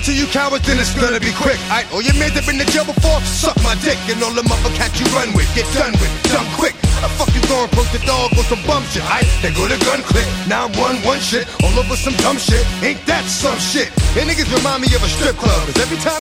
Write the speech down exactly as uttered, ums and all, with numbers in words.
to you cowards, then it's gonna be quick. Aight, all your mans have been to jail before, suck my dick. And all the motherfuckers you run with, get done with, done quick. How the fuck you going broke the dog or some bum shit? Aight, they go to gun click, nine one one shit, all over some dumb shit. Ain't that some shit? And niggas remind me of a strip club, 'cause every time